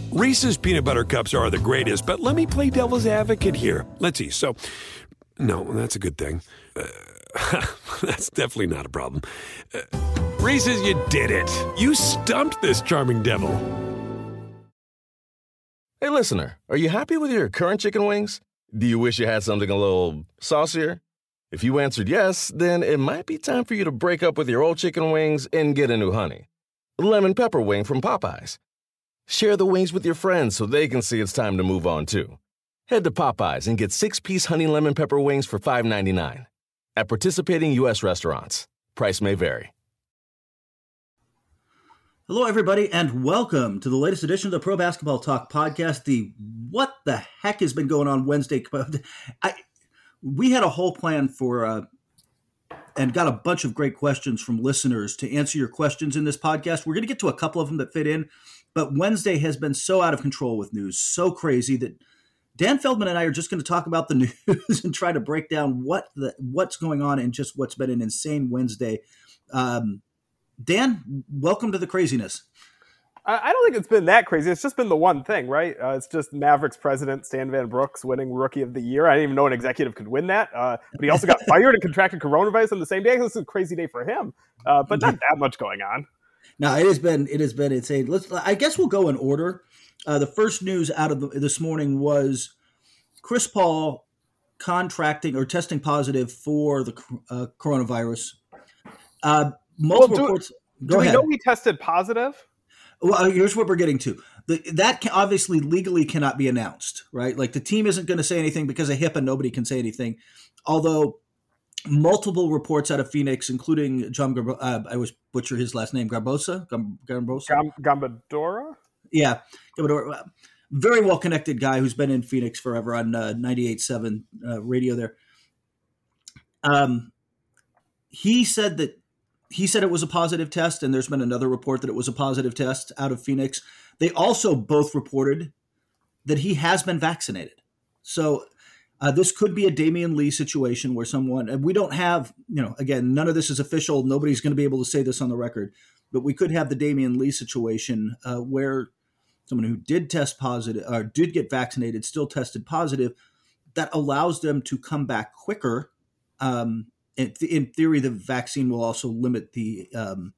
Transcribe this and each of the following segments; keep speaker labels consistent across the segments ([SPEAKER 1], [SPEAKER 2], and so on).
[SPEAKER 1] Reese's peanut butter cups are the greatest, but let me play devil's advocate here. Let's see. So, no, that's a good thing. That's definitely not a problem. Reese's, you did it. You stumped this charming devil.
[SPEAKER 2] Hey, listener, are you happy with your current chicken wings? Do you wish you had something a little saucier? If you answered yes, then it might be time for you to break up with your old chicken wings and get a new honey. Lemon pepper wing from Popeyes. Share the wings with your friends so they can see it's time to move on, too. Head to Popeyes and get 6-piece honey lemon pepper wings for $5.99. At participating U.S. restaurants. Price may vary.
[SPEAKER 3] Hello, everybody, and welcome to the latest edition of the Pro Basketball Talk podcast, the What the Heck has been going on Wednesday. We had a whole plan for, and got a bunch of great questions from listeners to answer your questions in this podcast. We're going to get to a couple of them that fit in. But Wednesday has been so out of control with news, so crazy that Dan Feldman and I are just going to talk about the news and try to break down what's going on and just what's been an insane Wednesday. Dan, welcome to the craziness.
[SPEAKER 4] I don't think it's been that crazy. It's just been the one thing, right? It's just Mavericks president Stan Van Brooks winning Rookie of the Year. I didn't even know an executive could win that. But he also got fired and contracted coronavirus on the same day. This is a crazy day for him. But not that much going on.
[SPEAKER 3] No, it has been insane. I guess we'll go in order. The first news out of this morning was Chris Paul contracting or testing positive for the coronavirus. Multiple reports.
[SPEAKER 4] Do we know he tested positive?
[SPEAKER 3] Well, here's what we're getting to. That obviously legally cannot be announced, right? Like the team isn't going to say anything because of HIPAA. Nobody can say anything. Although multiple reports out of Phoenix, including John, I always butcher his last name, Gambadoro? Yeah, Gambadoro. Very well-connected guy who's been in Phoenix forever on 98.7 radio there. He said it was a positive test, and there's been another report that it was a positive test out of Phoenix. They also both reported that he has been vaccinated. So this could be a Damian Lee situation where someone, and we don't have, again, none of this is official. Nobody's going to be able to say this on the record, but we could have the Damian Lee situation where someone who did test positive or did get vaccinated still tested positive. That allows them to come back quicker. In theory, the vaccine will also limit the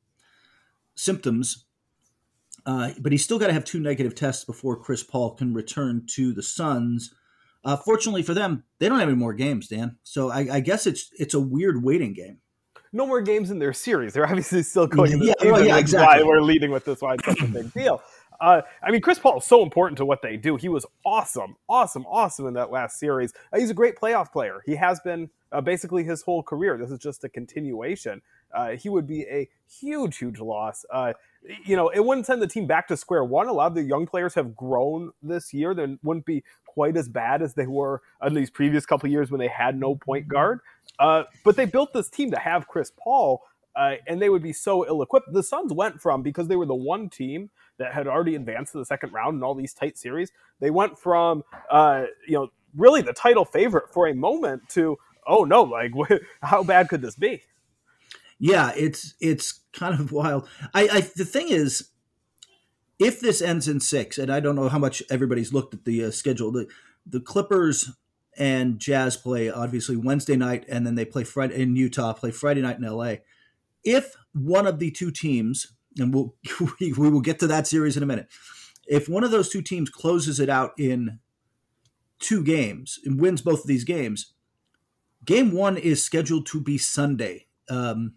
[SPEAKER 3] symptoms, but he's still got to have 2 negative tests before Chris Paul can return to the Suns. Fortunately for them, they don't have any more games, Dan. So I guess it's a weird waiting game.
[SPEAKER 4] No more games in their series. They're obviously still going.
[SPEAKER 3] Exactly.
[SPEAKER 4] Why we're leading with this. Why it's such a big deal. Chris Paul is so important to what they do. He was awesome in that last series. He's a great playoff player. He has been basically his whole career. This is just a continuation. He would be a huge loss. It wouldn't send the team back to square one. A lot of the young players have grown this year. They wouldn't be quite as bad as they were in these previous couple of years when they had no point guard. But they built this team to have Chris Paul, and they would be so ill-equipped. The Suns went from, because they were the one team that had already advanced to the second round in all these tight series, they went from, really the title favorite for a moment to, oh no, how bad could this be?
[SPEAKER 3] Yeah, it's kind of wild. The thing is, if this ends in 6, and I don't know how much everybody's looked at the schedule, the Clippers and Jazz play obviously Wednesday night, and then they play Friday in Utah, play Friday night in LA. If one of the two teams, and we will get to that series in a minute, if one of those two teams closes it out in 2 games and wins both of these games, game 1 is scheduled to be Sunday in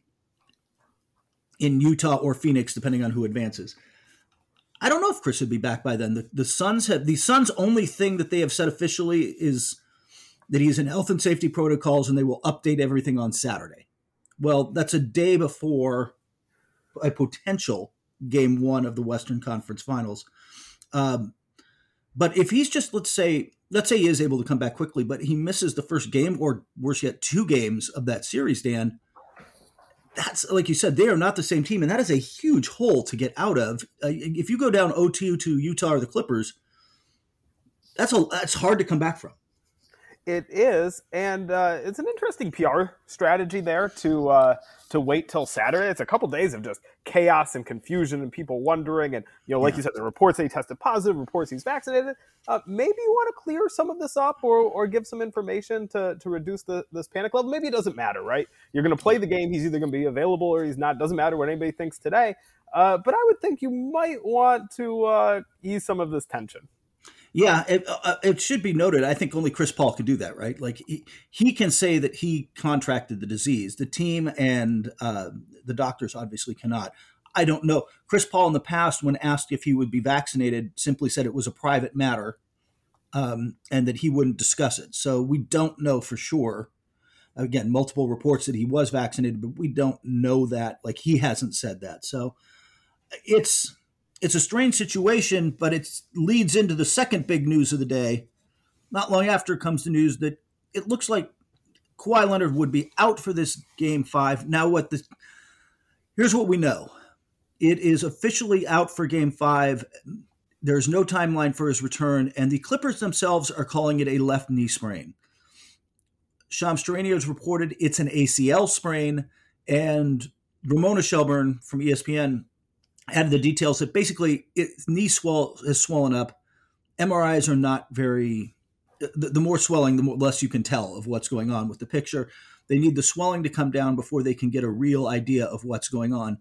[SPEAKER 3] Utah or Phoenix, depending on who advances. I don't know if Chris would be back by then. The Suns' only thing that they have said officially is that he's in health and safety protocols and they will update everything on Saturday. Well, that's a day before a potential game 1 of the Western Conference Finals. But if he's just, let's say he is able to come back quickly, but he misses the first game, or worse yet, 2 games of that series, Dan, that's, like you said, they are not the same team, and that is a huge hole to get out of. If you go down 0-2 to Utah or the Clippers, that's hard to come back from.
[SPEAKER 4] It is, and it's an interesting PR strategy there to wait till Saturday. It's a couple days of just chaos and confusion and people wondering. And like you said, the reports that he tested positive, reports he's vaccinated. Maybe you want to clear some of this up or give some information to reduce this panic level. Maybe it doesn't matter, right? You're going to play the game. He's either going to be available or he's not. Doesn't matter what anybody thinks today. But I would think you might want to ease some of this tension.
[SPEAKER 3] Yeah, it should be noted. I think only Chris Paul could do that, right? Like he can say that he contracted the disease. The team and the doctors obviously cannot. I don't know. Chris Paul in the past, when asked if he would be vaccinated, simply said it was a private matter and that he wouldn't discuss it. So we don't know for sure. Again, multiple reports that he was vaccinated, but we don't know that. Like he hasn't said that. So it's a strange situation, but it leads into the second big news of the day. Not long after comes the news that it looks like Kawhi Leonard would be out for this Game 5. Now, here's what we know. It is officially out for Game 5. There's no timeline for his return, and the Clippers themselves are calling it a left knee sprain. Shams Charania has reported it's an ACL sprain, and Ramona Shelburne from ESPN added the details that basically knee has swollen up. MRIs are not very, the more swelling, the less you can tell of what's going on with the picture. They need the swelling to come down before they can get a real idea of what's going on.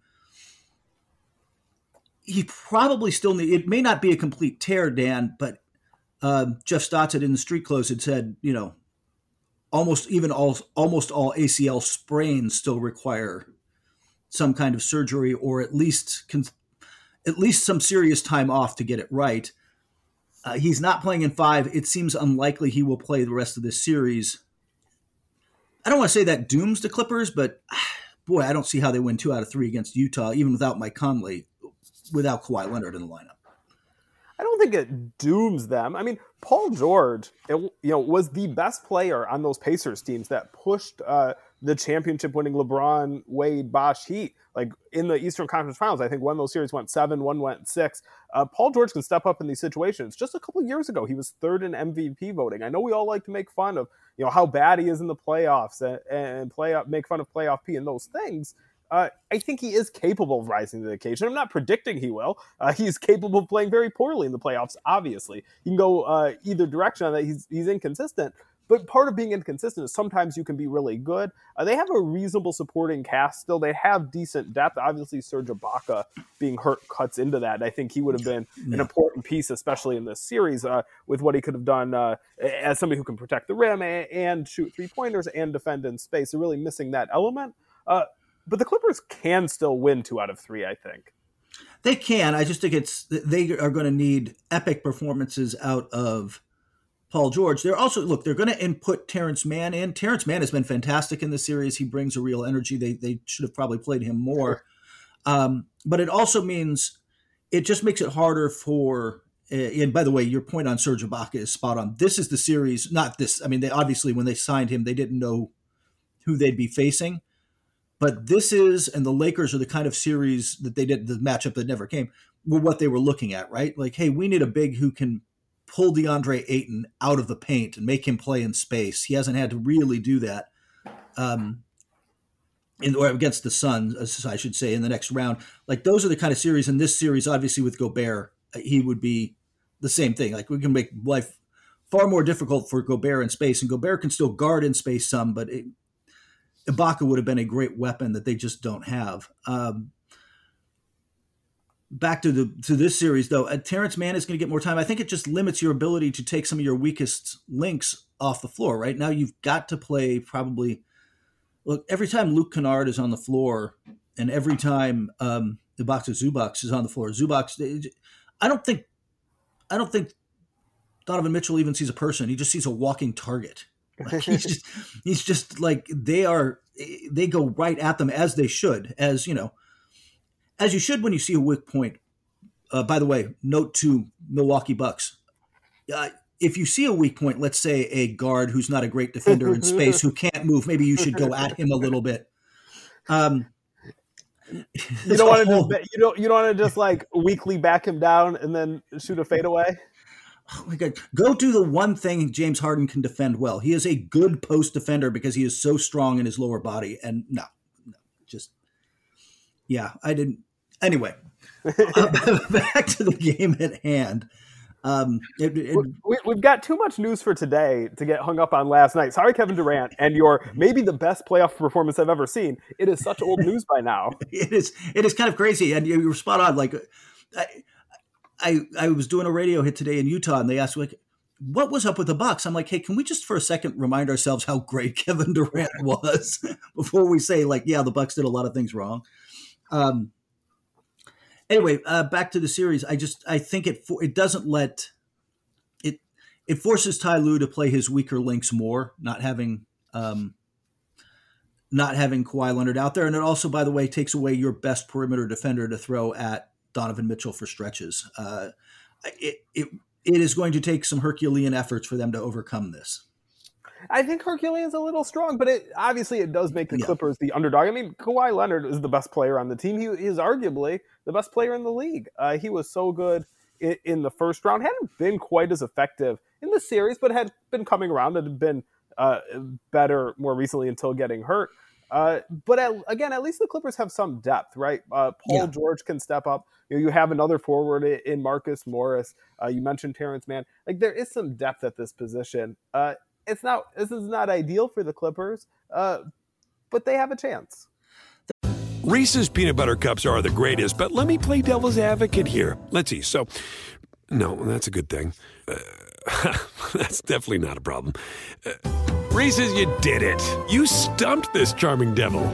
[SPEAKER 3] He probably still it may not be a complete tear, Dan, but Jeff Stotts in the Street Clothes had said, almost all ACL sprains still require some kind of surgery or at least some serious time off to get it right. He's not playing in 5. It seems unlikely he will play the rest of this series. I don't want to say that dooms the Clippers, but boy, I don't see how they win 2 out of 3 against Utah, even without Mike Conley, without Kawhi Leonard in the lineup.
[SPEAKER 4] I don't think it dooms them. I mean, Paul George, was the best player on those Pacers teams that pushed the championship-winning LeBron, Wade, Bosh Heat. Like in the Eastern Conference Finals, I think one of those series went 7, one went 6. Paul George can step up in these situations. Just a couple of years ago, he was 3rd in MVP voting. I know we all like to make fun of how bad he is in the playoffs and make fun of playoff P and those things. I think he is capable of rising to the occasion. I'm not predicting he will. He's capable of playing very poorly in the playoffs, obviously. You can go either direction on that. He's inconsistent. But part of being inconsistent is sometimes you can be really good. They have a reasonable supporting cast still. They have decent depth. Obviously, Serge Ibaka being hurt cuts into that. I think he would have been an important piece, especially in this series, with what he could have done as somebody who can protect the rim and shoot three-pointers and defend in space. They're really missing that element. But the Clippers can still win 2 out of 3, I think.
[SPEAKER 3] They can. I just think they are going to need epic performances out of Paul George. They're going to input Terrence Mann in. Terrence Mann has been fantastic in this series. He brings a real energy. They should have probably played him more. But it also means it just makes it harder for, and by the way, your point on Serge Ibaka is spot on. This is the series, not this. I mean, they obviously, when they signed him, they didn't know who they'd be facing. But this is, and the Lakers are the kind of series that they did, the matchup that never came, were what they were looking at, right? Like, hey, we need a big who can pull DeAndre Ayton out of the paint and make him play in space. He hasn't had to really do that or against the Suns, I should say, in the next round. Like, those are the kind of series. In this series, obviously, with Gobert, he would be the same thing. Like, we can make life far more difficult for Gobert in space, and Gobert can still guard in space some, but Ibaka would have been a great weapon that they just don't have. Back to this series, though, Terrence Mann is going to get more time. I think it just limits your ability to take some of your weakest links off the floor. Right now, you've got to play probably. Look, every time Luke Kennard is on the floor, and every time Ibaka Zubac is on the floor, I don't think Donovan Mitchell even sees a person. He just sees a walking target. Like he's just like they go right at them as they should, as you should when you see a weak point. By the way, note to Milwaukee Bucks. If you see a weak point, let's say a guard who's not a great defender in space, who can't move, maybe you should go at him a little bit. You
[SPEAKER 4] don't want to just like weakly back him down and then shoot a fadeaway.
[SPEAKER 3] Oh my God. Go do the one thing James Harden can defend well. He is a good post defender because he is so strong in his lower body. And no, just, yeah, I didn't. Anyway, back to the game at hand.
[SPEAKER 4] We've got too much news for today to get hung up on last night. Sorry, Kevin Durant, and your maybe the best playoff performance I've ever seen. It is such old news by now.
[SPEAKER 3] It is kind of crazy, and you were spot on. Like, I was doing a radio hit today in Utah, and they asked like, "What was up with the Bucks?" I'm like, "Hey, can we just for a second remind ourselves how great Kevin Durant was before we say like, yeah, the Bucks did a lot of things wrong." Anyway, back to the series. I think it doesn't let it forces Ty Lue to play his weaker links more, not having Kawhi Leonard out there, and it also, by the way, takes away your best perimeter defender to throw at Donovan Mitchell for stretches. It is going to take some Herculean efforts for them to overcome this.
[SPEAKER 4] I think Herculean's a little strong, but it does make the Clippers the underdog. I mean, Kawhi Leonard is the best player on the team. He is arguably the best player in the league. He was so good in the first round. Hadn't been quite as effective in the series, but had been coming around and had been better more recently until getting hurt. But at least the Clippers have some depth, right? Paul George can step up. You have another forward in Marcus Morris. You mentioned Terrence Mann. Like, there is some depth at this position. This is not ideal for the Clippers, but they have a chance.
[SPEAKER 1] Reese's peanut butter cups are the greatest, but let me play devil's advocate here. Let's see. So, no, that's a good thing. That's definitely not a problem. Reese's, you did it. You stumped this charming devil.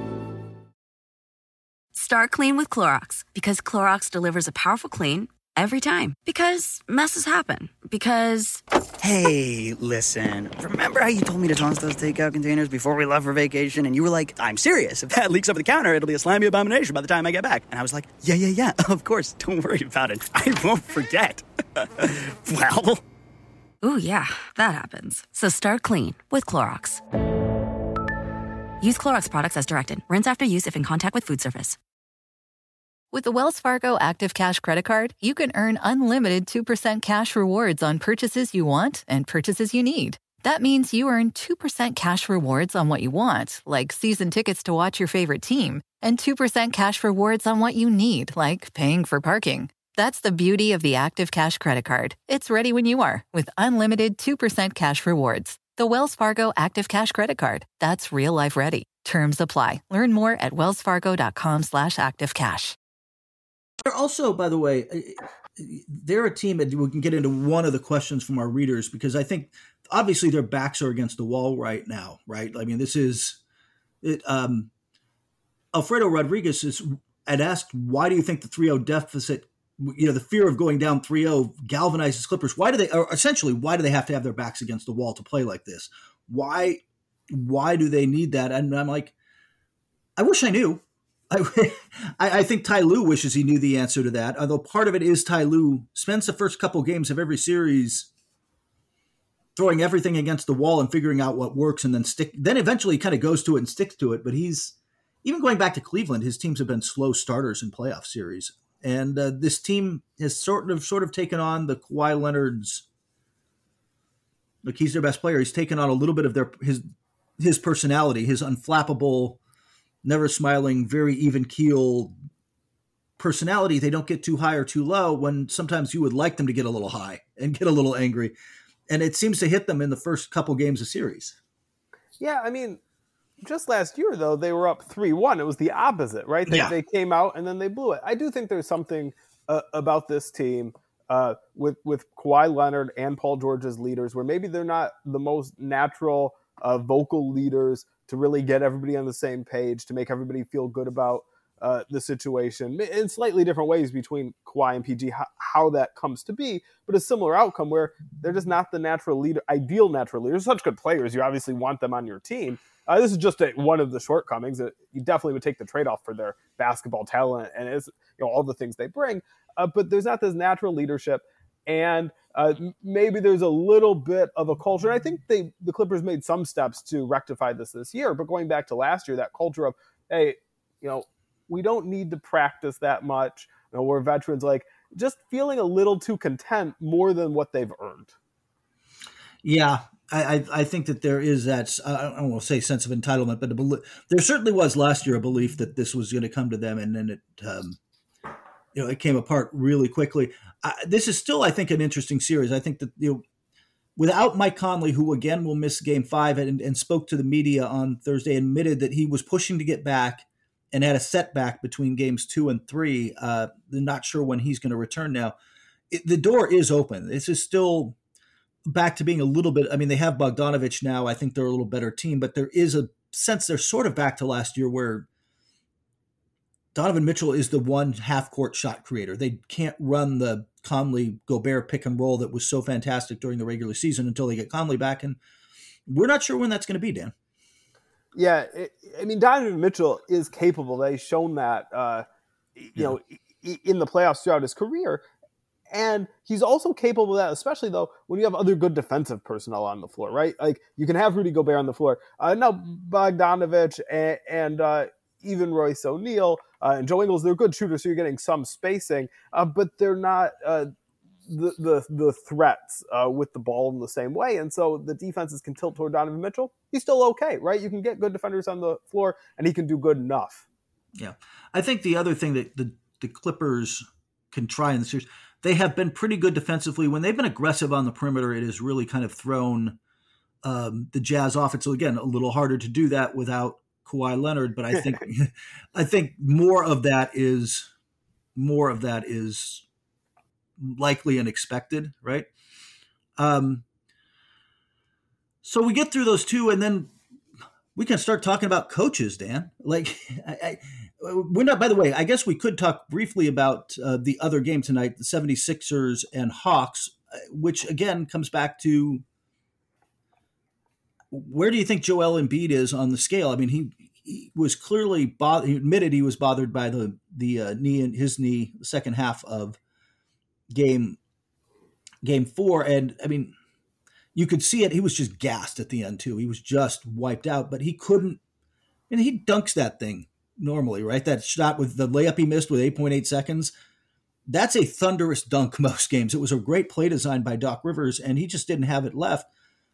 [SPEAKER 5] Start clean with Clorox, because Clorox delivers a powerful clean every time. Because messes happen. Because...
[SPEAKER 6] Hey, listen. Remember how you told me to toss those takeout containers before we left for vacation? And you were like, I'm serious. If that leaks over the counter, it'll be a slimy abomination by the time I get back. And I was like, yeah, of course. Don't worry about it. I won't forget. Well...
[SPEAKER 5] Ooh, yeah, that happens. So start clean with Clorox. Use Clorox products as directed. Rinse after use if in contact with food surface.
[SPEAKER 7] With the Wells Fargo Active Cash Credit Card, you can earn unlimited 2% cash rewards on purchases you want and purchases you need. That means you earn 2% cash rewards on what you want, like season tickets to watch your favorite team, and 2% cash rewards on what you need, like paying for parking. That's the beauty of the Active Cash Credit Card. It's ready when you are, with unlimited 2% cash rewards. The Wells Fargo Active Cash Credit Card. That's real life ready. Terms apply. Learn more at wellsfargo.com/activecash.
[SPEAKER 3] They're also, by the way, they're a team that we can get into one of the questions from our readers, because I think obviously their backs are against the wall right now, right? I mean, this is it. Alfredo Rodriguez had asked, why do you think the 3-0 deficit, the fear of going down 3-0 galvanizes Clippers? Why do they have to have their backs against the wall to play like this? Why do they need that? And I'm like, I wish I knew. I think Ty Lue wishes he knew the answer to that, although part of it is Ty Lue spends the first couple games of every series throwing everything against the wall and figuring out what works, and then eventually kind of goes to it and sticks to it. But he's even going back to Cleveland, his teams have been slow starters in playoff series. And this team has sort of taken on the Kawhi Leonard's. Look, he's their best player. He's taken on a little bit of his personality, his unflappable, never smiling, very even keel personality. They don't get too high or too low, when sometimes you would like them to get a little high and get a little angry. And it seems to hit them in the first couple games of series.
[SPEAKER 4] Yeah, I mean, just last year, though, they were up 3-1. It was the opposite, right? They came out and then they blew it. I do think there's something about this team with Kawhi Leonard and Paul George as leaders, where maybe they're not the most natural vocal leaders to really get everybody on the same page, to make everybody feel good about the situation in slightly different ways between Kawhi and PG, how that comes to be, but a similar outcome where they're just not the ideal natural leaders. Such good players, you obviously want them on your team. This is just one of the shortcomings. You definitely would take the trade-off for their basketball talent and all the things they bring, but there's not this natural leadership. And maybe there's a little bit of a culture. And I think the Clippers made some steps to rectify this year. But going back to last year, that culture of, hey, we don't need to practice that much. We're veterans. Like, just feeling a little too content more than what they've earned.
[SPEAKER 3] Yeah, I think that there is that, I don't want to say sense of entitlement, but there certainly was last year a belief that this was going to come to them, and then it came apart really quickly. This is still, I think, an interesting series. I think that without Mike Conley, who again will miss Game 5 and spoke to the media on Thursday, admitted that he was pushing to get back and had a setback between Games 2 and 3. They're not sure when he's going to return now. The door is open. This is still back to being a little bit, I mean, they have Bogdanovich now. I think they're a little better team, but there is a sense they're sort of back to last year where Donovan Mitchell is the one half-court shot creator. They can't run the Conley-Gobert pick and roll that was so fantastic during the regular season until they get Conley back, and we're not sure when that's going to be, Dan.
[SPEAKER 4] Yeah, Donovan Mitchell is capable. They've shown that, in the playoffs throughout his career. And he's also capable of that, especially, though, when you have other good defensive personnel on the floor, right? Like, you can have Rudy Gobert on the floor. Now, Bogdanovich and even Royce O'Neal and Joe Ingles, they're good shooters, so you're getting some spacing, but they're not the threats with the ball in the same way. And so the defenses can tilt toward Donovan Mitchell. He's still okay, right? You can get good defenders on the floor, and he can do good enough.
[SPEAKER 3] Yeah. I think the other thing that the Clippers can try in the series, they have been pretty good defensively. When they've been aggressive on the perimeter, it has really kind of thrown the Jazz off. It's, again, a little harder to do that without Kawhi Leonard, but I think more of that is likely and expected, right? So we get through those two, and then we can start talking about coaches, Dan. Like, we're not, by the way, I guess we could talk briefly about the other game tonight, the 76ers and Hawks, which again comes back to where do you think Joel Embiid is on the scale? I mean, he was clearly bothered. He admitted he was bothered by the knee in his knee, the second half of game 4. And I mean, you could see it. He was just gassed at the end too. He was just wiped out, but he couldn't, and he dunks that thing normally, right? That shot with the layup he missed with 8.8 seconds. That's a thunderous dunk most games. It was a great play design by Doc Rivers, and he just didn't have it left.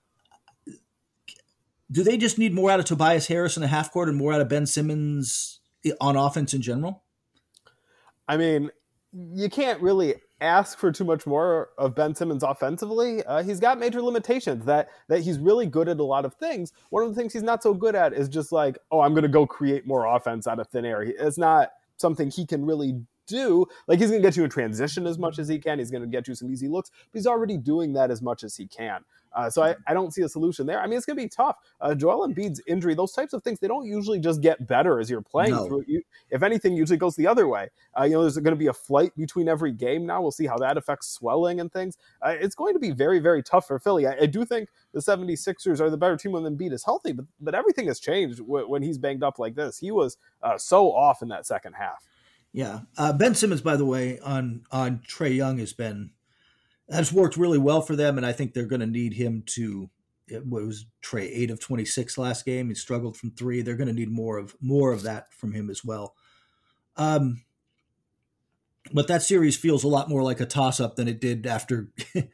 [SPEAKER 3] Do they just need more out of Tobias Harris in the half court and more out of Ben Simmons on offense in general?
[SPEAKER 4] I mean, you can't really ask for too much more of Ben Simmons offensively. He's got major limitations that he's really good at a lot of things. One of the things he's not so good at is just like, oh, I'm going to go create more offense out of thin air. It's not something he can really do. Like, he's going to get you in transition as much as he can. He's going to get you some easy looks, but he's already doing that as much as he can. So I don't see a solution there. I mean, it's going to be tough. Joel Embiid's injury, those types of things, they don't usually just get better as you're playing through it. If anything, usually goes the other way. There's going to be a flight between every game now. We'll see how that affects swelling and things. It's going to be very, very tough for Philly. I do think the 76ers are the better team when Embiid is healthy, but everything has changed when he's banged up like this. He was so off in that second half.
[SPEAKER 3] Yeah. Ben Simmons, by the way, on Trae Young has worked really well for them, and I think they're going to need him to. What was Trae 8 of 26 last game? He struggled from 3. They're going to need more of that from him as well. But that series feels a lot more like a toss-up than it did after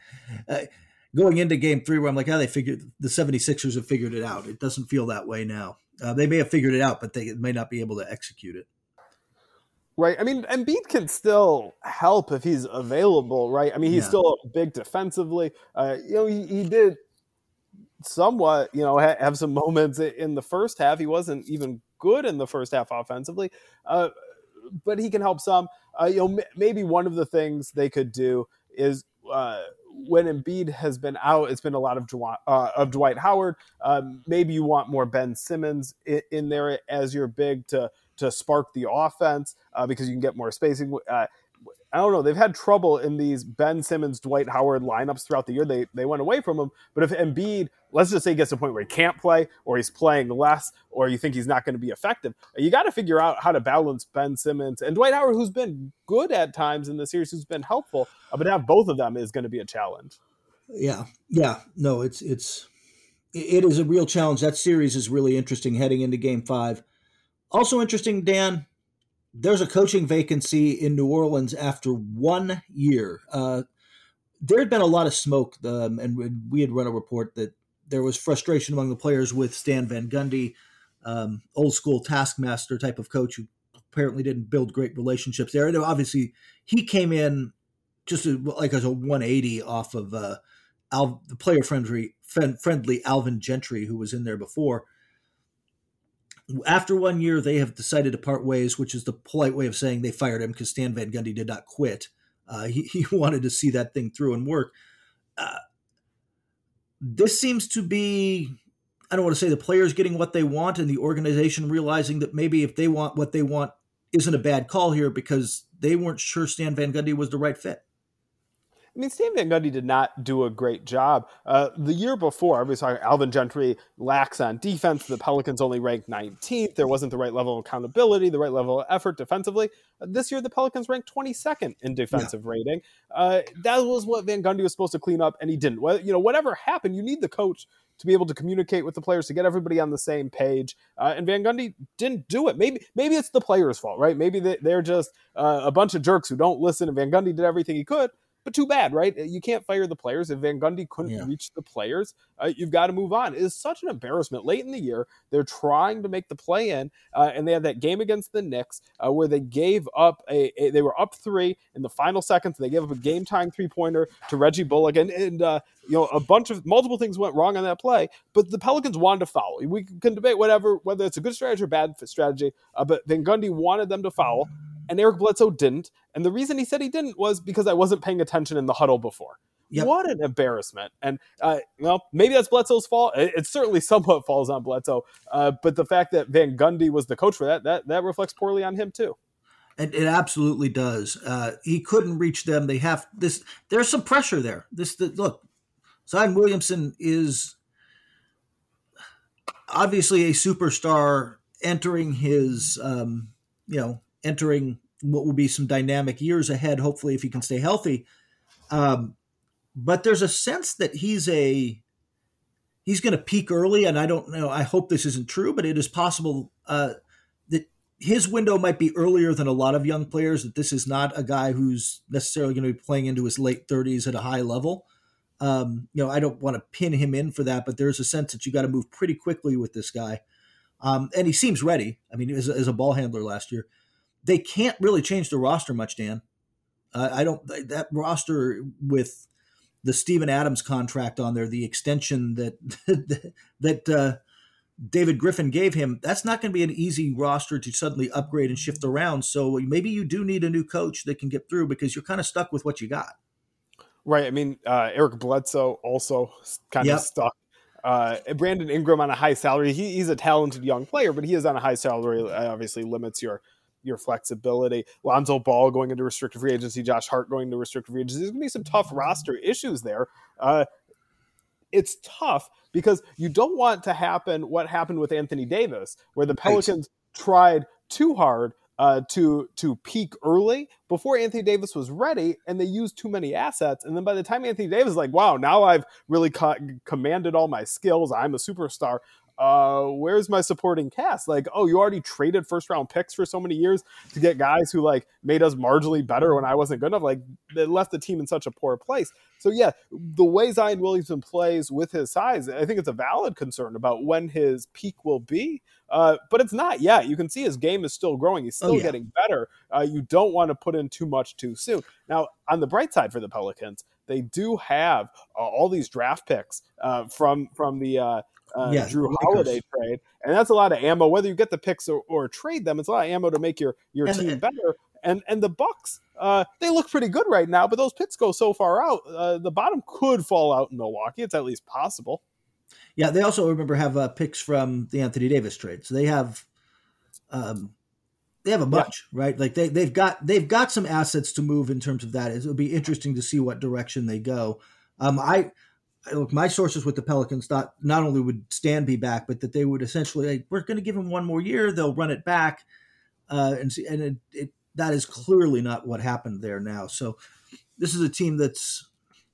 [SPEAKER 3] going into Game 3, where I'm like, they figured the 76ers have figured it out. It doesn't feel that way now. They may have figured it out, but they may not be able to execute it.
[SPEAKER 4] Right. I mean, Embiid can still help if he's available, right? I mean, he's still big defensively. He did somewhat, have some moments in the first half. He wasn't even good in the first half offensively, but he can help some. Maybe one of the things they could do is when Embiid has been out, it's been a lot of Dwight Howard. Maybe you want more Ben Simmons in there as your big to spark the offense because you can get more spacing. I don't know. They've had trouble in these Ben Simmons, Dwight Howard lineups throughout the year. They went away from him. But if Embiid, let's just say, gets to a point where he can't play or he's playing less or you think he's not going to be effective, you got to figure out how to balance Ben Simmons and Dwight Howard, who's been good at times in the series, who's been helpful. But to have both of them is going to be a challenge.
[SPEAKER 3] Yeah. No, it is a real challenge. That series is really interesting heading into Game 5. Also interesting, Dan, there's a coaching vacancy in New Orleans after 1 year. There had been a lot of smoke, and we had run a report that there was frustration among the players with Stan Van Gundy, old school taskmaster type of coach who apparently didn't build great relationships there. And obviously, he came in just like as a 180 off of the player friendly Alvin Gentry, who was in there before. After 1 year, they have decided to part ways, which is the polite way of saying they fired him because Stan Van Gundy did not quit. He wanted to see that thing through and work. This seems to be, I don't want to say the players getting what they want and the organization realizing that maybe if they want what they want isn't a bad call here because they weren't sure Stan Van Gundy was the right fit.
[SPEAKER 4] I mean, Stan Van Gundy did not do a great job. The year before, we saw Alvin Gentry lax on defense. The Pelicans only ranked 19th. There wasn't the right level of accountability, the right level of effort defensively. This year, the Pelicans ranked 22nd in defensive rating. That was what Van Gundy was supposed to clean up, and he didn't. Well, whatever happened, you need the coach to be able to communicate with the players, to get everybody on the same page. And Van Gundy didn't do it. Maybe it's the players' fault, right? Maybe they're just a bunch of jerks who don't listen, and Van Gundy did everything he could. But too bad, right? You can't fire the players. If Van Gundy couldn't reach the players, you've got to move on. It is such an embarrassment. Late in the year, they're trying to make the play-in, and they had that game against the Knicks where they gave up they were up 3 in the final seconds. They gave up a game-tying three-pointer to Reggie Bullock, and multiple things went wrong on that play. But the Pelicans wanted to foul. We can debate whether it's a good strategy or bad strategy, but Van Gundy wanted them to foul. And Eric Bledsoe didn't. And the reason he said he didn't was because I wasn't paying attention in the huddle before. Yep. What an embarrassment. And, maybe that's Bledsoe's fault. It certainly somewhat falls on Bledsoe. But the fact that Van Gundy was the coach for that reflects poorly on him too.
[SPEAKER 3] It absolutely does. He couldn't reach them. They have this. There's some pressure there. Look, Zion Williamson is obviously a superstar entering his, entering what will be some dynamic years ahead, hopefully, if he can stay healthy. But there's a sense that he's going to peak early, and I don't know. I hope this isn't true, but it is possible that his window might be earlier than a lot of young players, that this is not a guy who's necessarily going to be playing into his late 30s at a high level. I don't want to pin him in for that, but there's a sense that you got to move pretty quickly with this guy. And he seems ready. I mean, as a ball handler last year. They can't really change the roster much, Dan. That roster with the Steven Adams contract on there, the extension that David Griffin gave him, that's not going to be an easy roster to suddenly upgrade and shift around. So maybe you do need a new coach that can get through because you're kind of stuck with what you got.
[SPEAKER 4] Right. I mean, Eric Bledsoe also kind of stuck. Brandon Ingram on a high salary. He's a talented young player, but he is on a high salary. Obviously limits your flexibility. Lonzo Ball going into restricted free agency, Josh Hart going into restricted free agency. There's going to be some tough roster issues there. It's tough because you don't want to happen what happened with Anthony Davis, where the Pelicans tried too hard to peak early before Anthony Davis was ready, and they used too many assets. And then by the time Anthony Davis is like, wow, now I've really commanded all my skills, I'm a superstar. Where's my supporting cast? Like, oh, you already traded first round picks for so many years to get guys who like made us marginally better when I wasn't good enough. Like, they left the team in such a poor place. So yeah, the way Zion Williamson plays with his size, I think it's a valid concern about when his peak will be. But it's not yet. You can see his game is still growing. He's still getting better. You don't want to put in too much too soon. Now, on the bright side for the Pelicans, they do have all these draft picks from the Drew Holiday trade, and that's a lot of ammo. Whether you get the picks or trade them, it's a lot of ammo to make your team better. And the Bucks, they look pretty good right now, but those picks go so far out, the bottom could fall out in Milwaukee. It's at least possible.
[SPEAKER 3] Yeah, they also have picks from the Anthony Davis trade, so they have a bunch, right? Like they've got some assets to move in terms of that. It'll be interesting to see what direction they go. Look, my sources with the Pelicans thought not only would Stan be back, but that they would essentially, we're going to give him one more year. They'll run it back, and see. And that is clearly not what happened there now. So this is a team that's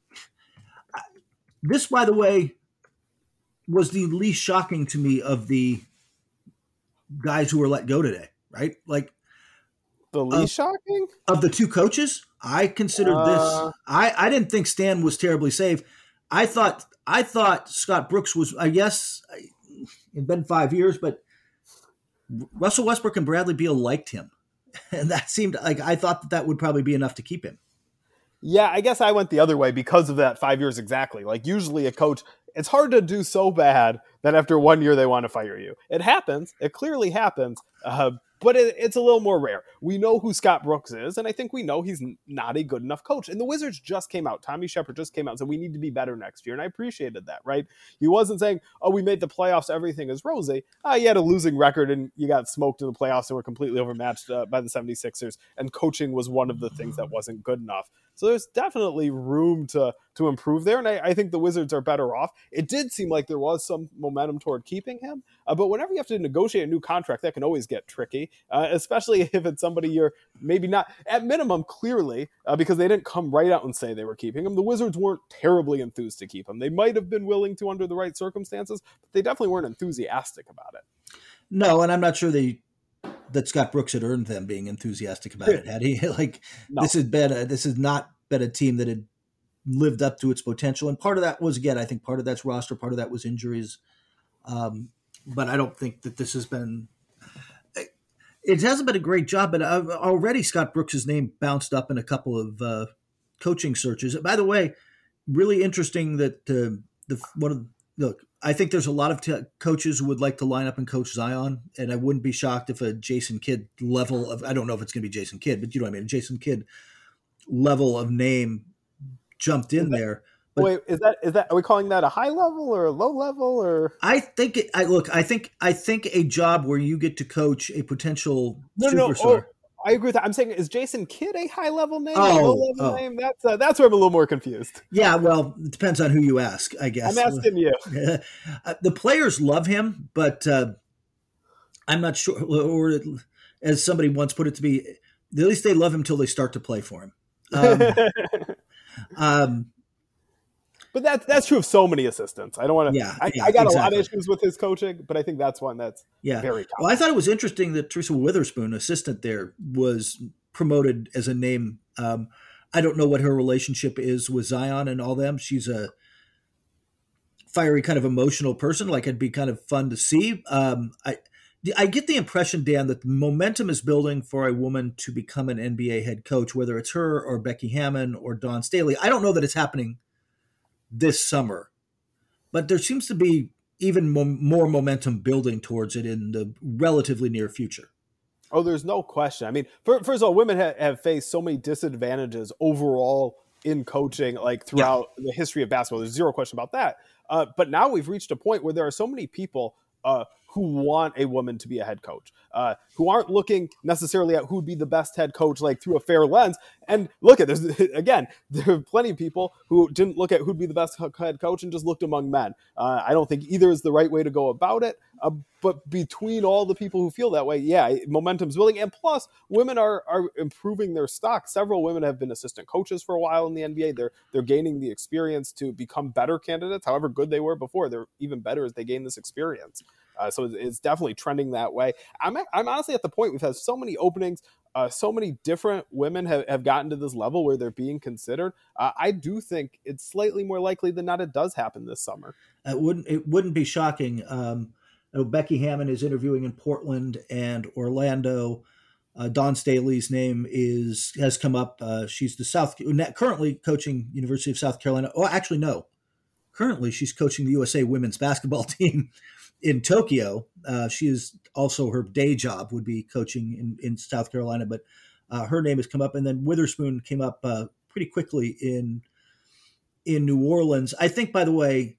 [SPEAKER 3] this, by the way, was the least shocking to me of the guys who were let go today. Right? Like
[SPEAKER 4] The least shocking?
[SPEAKER 3] Of the two coaches, I considered this. I didn't think Stan was terribly safe. I thought Scott Brooks was, I guess, it's been 5 years, but Russell Westbrook and Bradley Beal liked him. And that seemed like, I thought that would probably be enough to keep him.
[SPEAKER 4] Yeah, I guess I went the other way because of that 5 years exactly. Like usually a coach, it's hard to do so bad that after 1 year they want to fire you. It happens. It clearly happens. But it's a little more rare. We know who Scott Brooks is, and I think we know he's not a good enough coach. And the Wizards just came out. Tommy Shepard just came out and said, we need to be better next year. And I appreciated that, right? He wasn't saying, oh, we made the playoffs, everything is rosy. You had a losing record, and you got smoked in the playoffs and were completely overmatched by the 76ers. And coaching was one of the things that wasn't good enough. So there's definitely room to improve there, and I think the Wizards are better off. It did seem like there was some momentum toward keeping him, but whenever you have to negotiate a new contract, that can always get tricky, especially if it's somebody you're maybe not, at minimum, clearly, because they didn't come right out and say they were keeping him. The Wizards weren't terribly enthused to keep him. They might have been willing to under the right circumstances, but they definitely weren't enthusiastic about it.
[SPEAKER 3] No, and I'm not sure that Scott Brooks had earned them being enthusiastic about it. Had he? No. This has not been a team that had lived up to its potential. And part of that was, again, I think part of that's roster, part of that was injuries. But I don't think that this has been, it hasn't been a great job, but already Scott Brooks' name bounced up in a couple of coaching searches. By the way, really interesting that look, I think there's a lot of coaches who would like to line up and coach Zion, and I wouldn't be shocked if a Jason Kidd level of, I don't know if it's going to be Jason Kidd, but you know what I mean, Jason Kidd level of name jumped in there. But
[SPEAKER 4] wait, is that are we calling that a high level or a low level, or?
[SPEAKER 3] I think I think a job where you get to coach a potential superstar.
[SPEAKER 4] No. I agree with that. I'm saying, is Jason Kidd a high level name, a low level name? That's where I'm a little more confused.
[SPEAKER 3] Yeah, well, it depends on who you ask, I guess.
[SPEAKER 4] I'm asking you.
[SPEAKER 3] The players love him, but I'm not sure. Or as somebody once put it to me, at least they love him till they start to play for him.
[SPEAKER 4] But that's true of so many assistants. I don't want to.
[SPEAKER 3] Yeah,
[SPEAKER 4] I got a lot of issues with his coaching, but I think that's one that's very common.
[SPEAKER 3] Well, I thought it was interesting that Teresa Witherspoon, assistant there, was promoted as a name. I don't know what her relationship is with Zion and all them. She's a fiery, kind of emotional person. Like, it'd be kind of fun to see. I get the impression, Dan, that the momentum is building for a woman to become an NBA head coach, whether it's her or Becky Hammon or Dawn Staley. I don't know that it's happening this summer, but there seems to be even more momentum building towards it in the relatively near future.
[SPEAKER 4] Oh, there's no question. I mean, first of all, women have faced so many disadvantages overall in coaching, like throughout the history of basketball. There's zero question about that. But now we've reached a point where there are so many people who want a woman to be a head coach, who aren't looking necessarily at who would be the best head coach, like through a fair lens. And look at this again, there are plenty of people who didn't look at who'd be the best head coach and just looked among men. I don't think either is the right way to go about it. But between all the people who feel that way, momentum's building. And plus, women are improving their stock. Several women have been assistant coaches for a while in the NBA. They're gaining the experience to become better candidates. However good they were before, they're even better as they gain this experience. So it's definitely trending that way. I'm honestly at the point we've had so many openings. So many different women have gotten to this level where they're being considered. I do think it's slightly more likely than not it does happen this summer.
[SPEAKER 3] It wouldn't be shocking. Becky Hammon is interviewing in Portland and Orlando. Dawn Staley's name has come up. She's currently coaching University of South Carolina. Oh, actually, no. Currently, she's coaching the USA women's basketball team in Tokyo. She is also, her day job would be coaching in South Carolina, but her name has come up. And then Witherspoon came up pretty quickly in New Orleans. I think, by the way,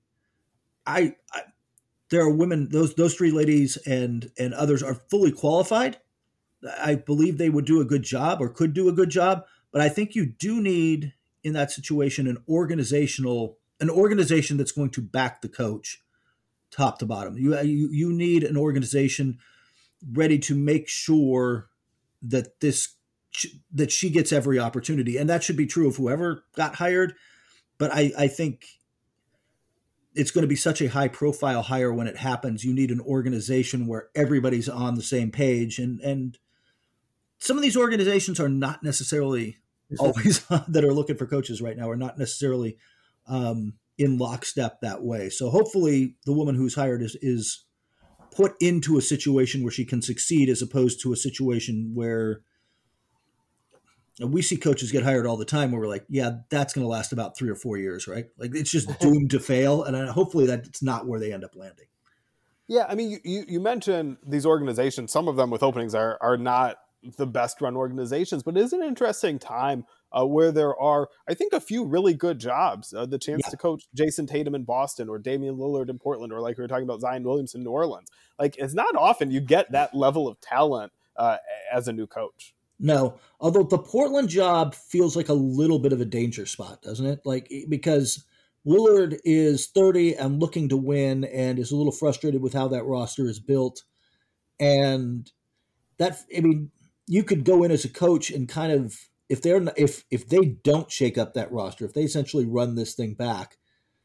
[SPEAKER 3] there are women, those three ladies and others are fully qualified. I believe they would do a good job or could do a good job, but I think you do need in that situation an organization that's going to back the coach top to bottom. You need an organization ready to make sure that that she gets every opportunity, and that should be true of whoever got hired. But I think it's going to be such a high profile hire when it happens. You need an organization where everybody's on the same page. And some of these organizations are not necessarily always that are looking for coaches right now are not necessarily in lockstep that way. So hopefully the woman who's hired is put into a situation where she can succeed, as opposed to a situation where we see coaches get hired all the time where we're like, yeah, that's going to last about 3 or 4 years, right? Like it's just doomed to fail. And hopefully that's not where they end up landing.
[SPEAKER 4] Yeah. I mean, you mentioned these organizations, some of them with openings are not the best run organizations, but it is an interesting time where there are, I think, a few really good jobs. The chance to coach Jason Tatum in Boston, or Damian Lillard in Portland, or like we were talking about Zion Williamson in New Orleans. Like, it's not often you get that level of talent as a new coach.
[SPEAKER 3] No, although the Portland job feels like a little bit of a danger spot, doesn't it? Like, because Lillard is 30 and looking to win and is a little frustrated with how that roster is built. And that, I mean, you could go in as a coach and kind of, if they don't shake up that roster, if they essentially run this thing back,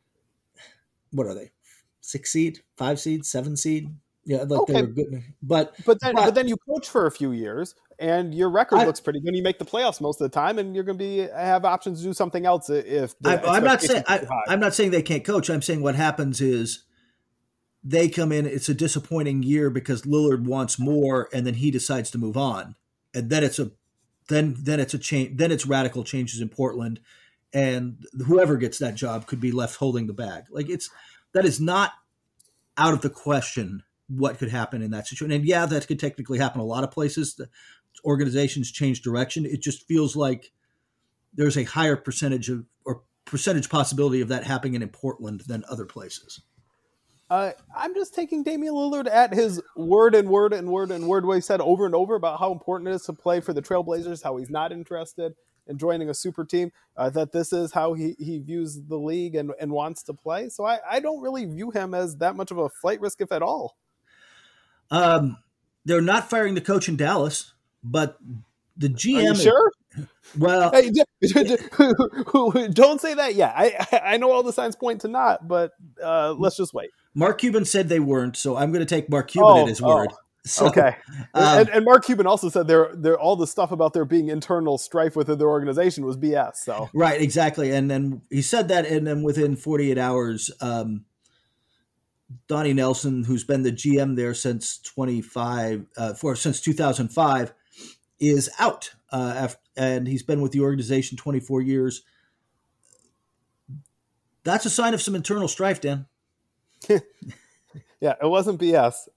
[SPEAKER 3] what are they? 6 seed, 5 seed, 7 seed? Yeah, like
[SPEAKER 4] okay.
[SPEAKER 3] they were good. But
[SPEAKER 4] then you coach for a few years and your record looks pretty good. You make the playoffs most of the time, and you're going to have options to do something else if
[SPEAKER 3] I'm not saying they can't coach. I'm saying what happens is they come in, it's a disappointing year because Lillard wants more, and then he decides to move on. And then it's a change. Then it's radical changes in Portland, and whoever gets that job could be left holding the bag. Like that is not out of the question what could happen in that situation. And yeah, that could technically happen a lot of places. The organizations change direction. It just feels like there's a higher percentage possibility of that happening in Portland than other places.
[SPEAKER 4] I'm just taking Damian Lillard at his word, what he said over and over about how important it is to play for the Trailblazers, how he's not interested in joining a super team, that this is how he views the league and wants to play. So I don't really view him as that much of a flight risk, if at all.
[SPEAKER 3] They're not firing the coach in Dallas, but the GM.
[SPEAKER 4] Are you sure?
[SPEAKER 3] Well,
[SPEAKER 4] hey, don't say that yet. I know all the signs point to not, but let's just wait.
[SPEAKER 3] Mark Cuban said they weren't, so I'm going to take Mark Cuban at his word. So,
[SPEAKER 4] okay. And Mark Cuban also said they're all the stuff about there being internal strife within their organization was BS. So
[SPEAKER 3] right, exactly. And then he said that, and then within 48 hours, Donnie Nelson, who's been the GM there since 2005, is out. And he's been with the organization 24 years. That's a sign of some internal strife, Dan.
[SPEAKER 4] Yeah, it wasn't BS.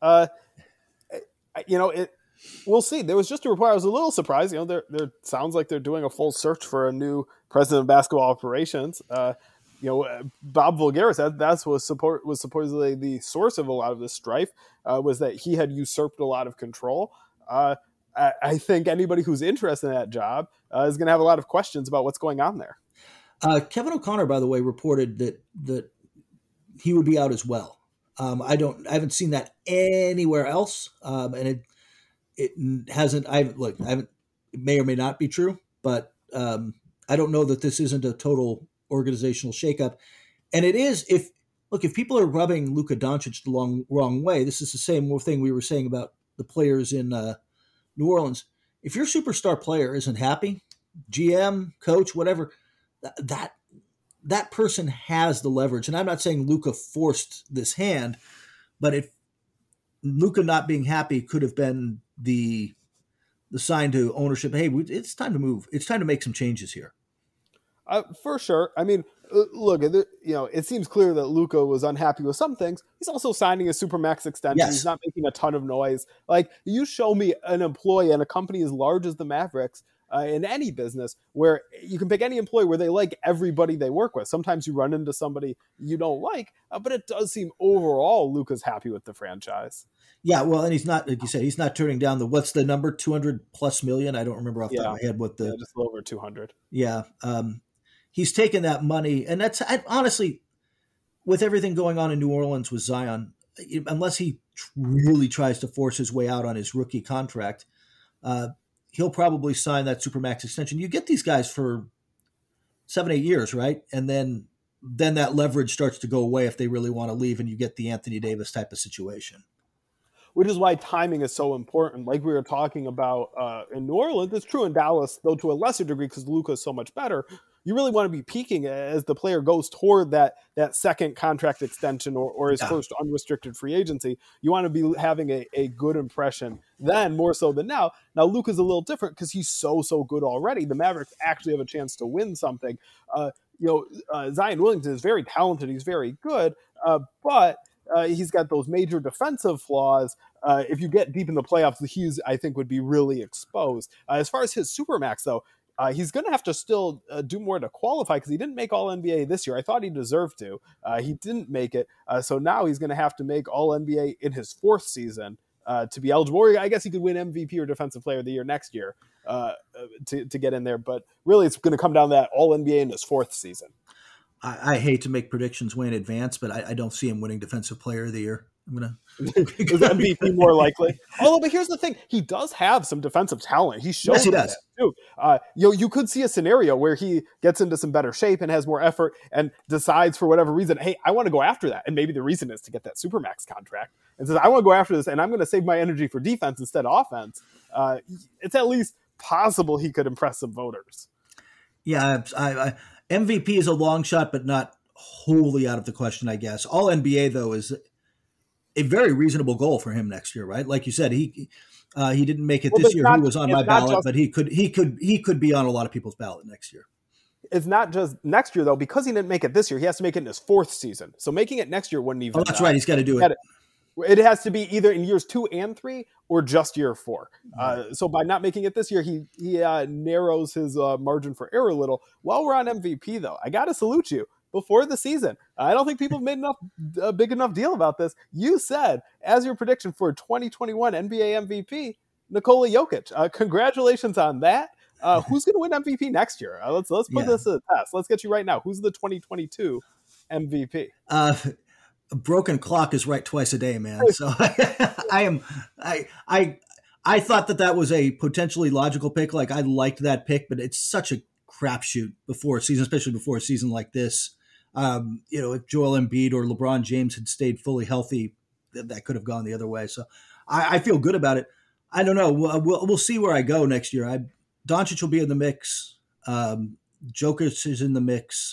[SPEAKER 4] We'll see. There was just a report. I was a little surprised. There sounds like they're doing a full search for a new president of basketball operations. Bob Voulgaris said that was supposedly the source of a lot of this strife, was that he had usurped a lot of control. I think anybody who's interested in that job is going to have a lot of questions about what's going on there.
[SPEAKER 3] Kevin O'Connor, by the way, reported that he would be out as well. I haven't seen that anywhere else, and it hasn't. It may or may not be true, but I don't know that this isn't a total organizational shakeup. And it is if people are rubbing Luka Doncic the wrong way. This is the same thing we were saying about the players in New Orleans. If your superstar player isn't happy, GM, coach, whatever, that person has the leverage. And I'm not saying Luka forced this hand, but if Luka not being happy could have been the sign to ownership, hey, it's time to move. It's time to make some changes here.
[SPEAKER 4] For sure. I mean, look, it seems clear that Luka was unhappy with some things. He's also signing a Supermax extension. Yes. He's not making a ton of noise. Like, you show me an employee in a company as large as the Mavericks, in any business, where you can pick any employee where they like everybody they work with. Sometimes you run into somebody you don't like, but it does seem overall Luka's happy with the franchise.
[SPEAKER 3] Yeah, well, and he's not, like you said, he's not turning down what's the number, 200+ million? I don't remember off the top of my head what the...
[SPEAKER 4] just a little over 200.
[SPEAKER 3] Yeah. He's taken that money, and that's honestly, with everything going on in New Orleans with Zion, unless he really tries to force his way out on his rookie contract, he'll probably sign that Supermax extension. You get these guys for 7-8 years, right? And then that leverage starts to go away if they really want to leave, and you get the Anthony Davis type of situation.
[SPEAKER 4] which is why timing is so important. Like we were talking about in New Orleans, it's true in Dallas, though to a lesser degree because Luka is so much better. You really want to be peaking as the player goes toward that second contract extension or his first unrestricted free agency. You want to be having a good impression then more so than now. Now, Luka's a little different because he's so good already. The Mavericks actually have a chance to win something. Zion Williamson is very talented. He's very good, but he's got those major defensive flaws. If you get deep in the playoffs, I think would be really exposed. As far as his Supermax, though, he's going to have to still do more to qualify because he didn't make All-NBA this year. I thought he deserved to. He didn't make it. So now he's going to have to make All-NBA in his fourth season to be eligible. Or I guess he could win MVP or Defensive Player of the Year next year to get in there. But really, it's going to come down to that All-NBA in his fourth season.
[SPEAKER 3] I hate to make predictions way in advance, but I don't see him winning Defensive Player of the Year.
[SPEAKER 4] Is MVP more likely? Although, but here's the thing: he does have some defensive talent. He shows
[SPEAKER 3] he does.
[SPEAKER 4] Too. You could see a scenario where he gets into some better shape and has more effort and decides for whatever reason, hey, I want to go after that. And maybe the reason is to get that Supermax contract and says, I want to go after this and I'm going to save my energy for defense instead of offense. It's at least possible he could impress some voters.
[SPEAKER 3] Yeah, MVP is a long shot, but not wholly out of the question, I guess. All NBA, though, is a very reasonable goal for him next year, right? Like you said, he didn't make it this year. He was on my ballot, but he could be on a lot of people's ballot next year.
[SPEAKER 4] It's not just next year, though, because he didn't make it this year. He has to make it in his fourth season. So making it next year wouldn't even.
[SPEAKER 3] Oh, that's right. He's got to do it.
[SPEAKER 4] It has to be either in years 2 and 3 or just year 4. So by not making it this year, he narrows his margin for error a little. While we're on MVP, though, I got to salute you. Before the season, I don't think people have made a big enough deal about this. You said, as your prediction for 2021 NBA MVP, Nikola Jokic. Congratulations on that. Who's going to win MVP next year? Let's put this to the test. Let's get you right now. Who's the 2022 MVP?
[SPEAKER 3] A broken clock is right twice a day, man. So I thought that was a potentially logical pick. Like I liked that pick, but it's such a crapshoot before a season, especially before a season like this. If Joel Embiid or LeBron James had stayed fully healthy, that could have gone the other way. So I feel good about it. I don't know. We'll see where I go next year. Doncic will be in the mix. Jokic is in the mix.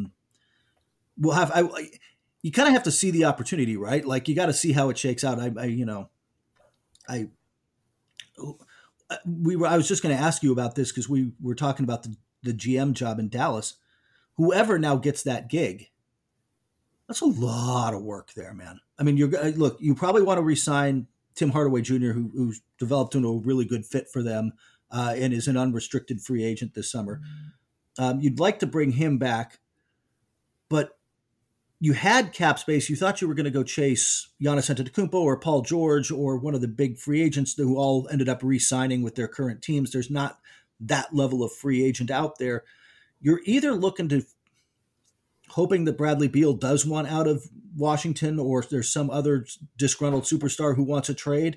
[SPEAKER 3] You kind of have to see the opportunity, right? Like you got to see how it shakes out. I was just going to ask you about this because we were talking about the GM job in Dallas. Whoever now gets that gig, that's a lot of work there, man. I mean, you probably want to re-sign Tim Hardaway Jr., who's developed into a really good fit for them and is an unrestricted free agent this summer. You'd like to bring him back, but you had cap space. You thought you were going to go chase Giannis Antetokounmpo or Paul George or one of the big free agents who all ended up re-signing with their current teams. There's not that level of free agent out there. You're either hoping that Bradley Beal does want out of Washington or there's some other disgruntled superstar who wants a trade.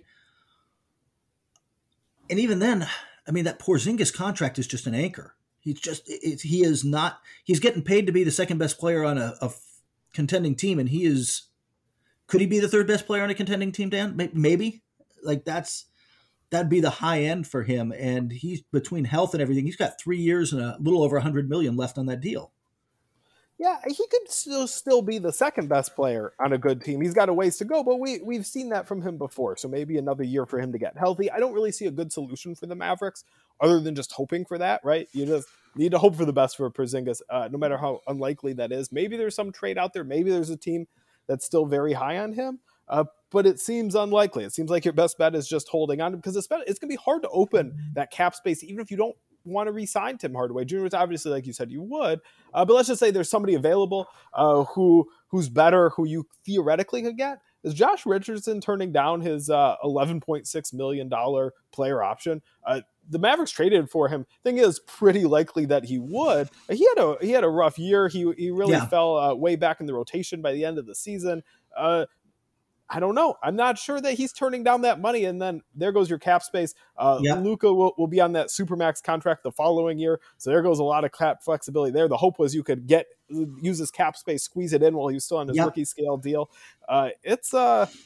[SPEAKER 3] And even then, I mean, that Porzingis contract is just an anchor. He's getting paid to be the second best player on a contending team. And could he be the third best player on a contending team, Dan? Maybe. Like that'd be the high end for him. And he's between health and everything. He's got 3 years and a little over $100 million left on that deal.
[SPEAKER 4] Yeah, he could still be the second best player on a good team. He's got a ways to go, but we've seen that from him before. So maybe another year for him to get healthy. I don't really see a good solution for the Mavericks other than just hoping for that, right? You just need to hope for the best for Porzingis, no matter how unlikely that is. Maybe there's some trade out there. Maybe there's a team that's still very high on him. But it seems unlikely. It seems like your best bet is just holding on because it's going to be hard to open that cap space, even if you don't want to re-sign Tim Hardaway Jr., which obviously, like you said, you would. But let's just say there's somebody available who's better, who you theoretically could get. Is Josh Richardson turning down his $11.6 million player option? The Mavericks traded for him. Thing is, pretty likely that he would. He had a rough year. He really fell way back in the rotation by the end of the season. I don't know. I'm not sure that he's turning down that money, and then there goes your cap space. Luka will be on that Supermax contract the following year, so there goes a lot of cap flexibility there. The hope was you could use his cap space, squeeze it in while he was still on his rookie scale deal. It's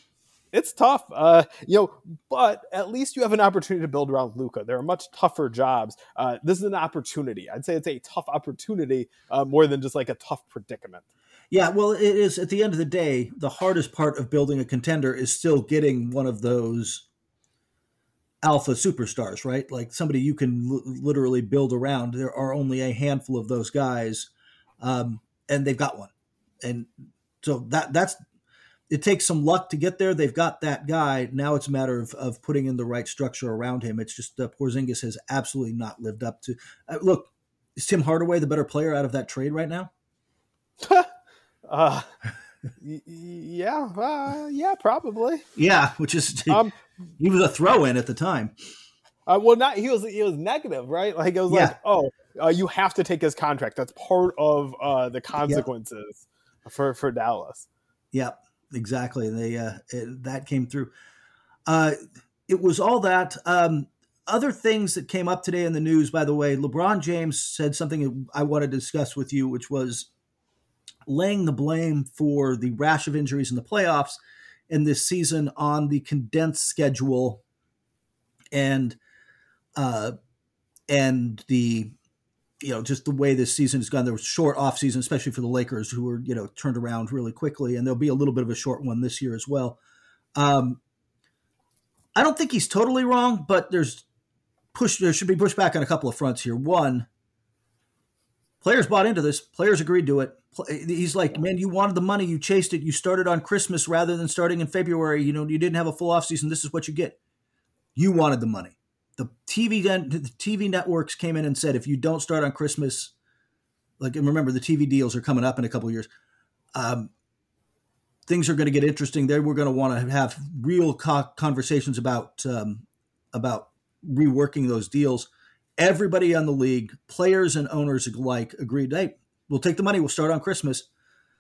[SPEAKER 4] It's tough, but at least you have an opportunity to build around Luka. There are much tougher jobs. This is an opportunity. I'd say it's a tough opportunity more than just like a tough predicament.
[SPEAKER 3] Yeah, well, it is. At the end of the day, the hardest part of building a contender is still getting one of those alpha superstars, right? Like somebody you can literally build around. There are only a handful of those guys, and they've got one. And so that's it takes some luck to get there. They've got that guy. Now it's a matter of putting in the right structure around him. It's just Porzingis has absolutely not lived up to. Look, is Tim Hardaway the better player out of that trade right now?
[SPEAKER 4] Yeah, probably.
[SPEAKER 3] Yeah, which is he was a throw-in at the time.
[SPEAKER 4] He was negative, right? Like it was you have to take his contract. That's part of the consequences for Dallas.
[SPEAKER 3] Yeah, exactly. They that came through. It was all that. Other things that came up today in the news, by the way, LeBron James said something I wanted to discuss with you, which was laying the blame for the rash of injuries in the playoffs in this season on the condensed schedule and the, just the way this season has gone. There was a short off season, especially for the Lakers, who were, turned around really quickly, and there'll be a little bit of a short one this year as well. I don't think he's totally wrong, but there should be pushback on a couple of fronts here. One, players bought into this. Players agreed to it. He's like, man, you wanted the money. You chased it. You started on Christmas rather than starting in February. You didn't have a full offseason. This is what you get. You wanted the money. The TV networks came in and said, if you don't start on Christmas, and remember, the TV deals are coming up in a couple of years. Things are going to get interesting. We're going to want to have real conversations about reworking those deals. Everybody on the league, players and owners alike, agreed, hey, we'll take the money. We'll start on Christmas.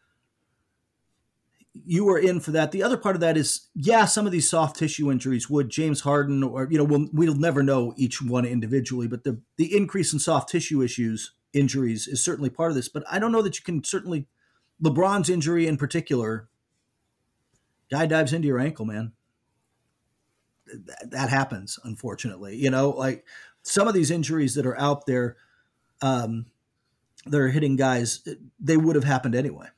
[SPEAKER 3] You were in for that. The other part of that is, some of these soft tissue injuries would James Harden or, we'll never know each one individually, but the increase in soft tissue injuries is certainly part of this. But I don't know that you can certainly, LeBron's injury in particular, guy dives into your ankle, man. That happens, unfortunately. Some of these injuries that are out there that are hitting guys, they would have happened anyway.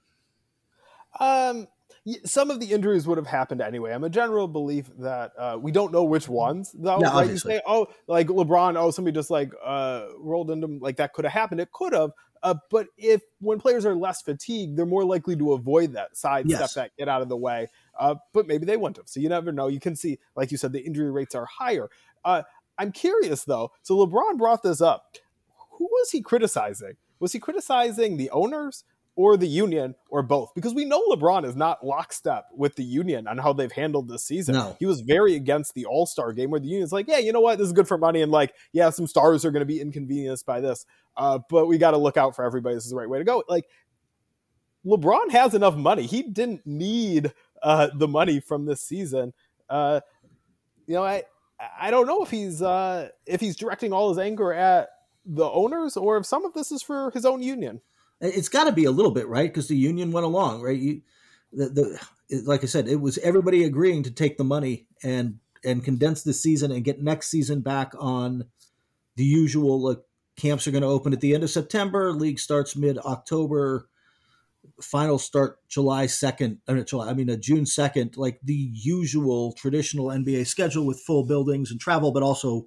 [SPEAKER 4] Some of the injuries would have happened anyway. I'm a general belief that we don't know which ones, though.
[SPEAKER 3] Yeah,
[SPEAKER 4] right? You say, like LeBron, somebody just rolled into him, that could have happened. It could have. But when players are less fatigued, they're more likely to avoid that, sidestep that, get out of the way. But maybe they wouldn't have. So you never know. You can see, like you said, the injury rates are higher. I'm curious, though. So LeBron brought this up. Who was he criticizing? Was he criticizing the owners or the union or both? Because we know LeBron is not lockstep with the union on how they've handled this season.
[SPEAKER 3] No.
[SPEAKER 4] He was very against the All-Star game where the union's like, yeah, you know what? This is good for money. And some stars are going to be inconvenienced by this. But we got to look out for everybody. This is the right way to go. LeBron has enough money. He didn't need the money from this season. I don't know if he's directing all his anger at the owners or if some of this is for his own union.
[SPEAKER 3] It's got to be a little bit, right? Because the union went along, right? Like I said, it was everybody agreeing to take the money and condense the season and get next season back on the usual. Camps are going to open at the end of September. League starts mid-October. Finals start June 2nd, like the usual traditional NBA schedule with full buildings and travel, but also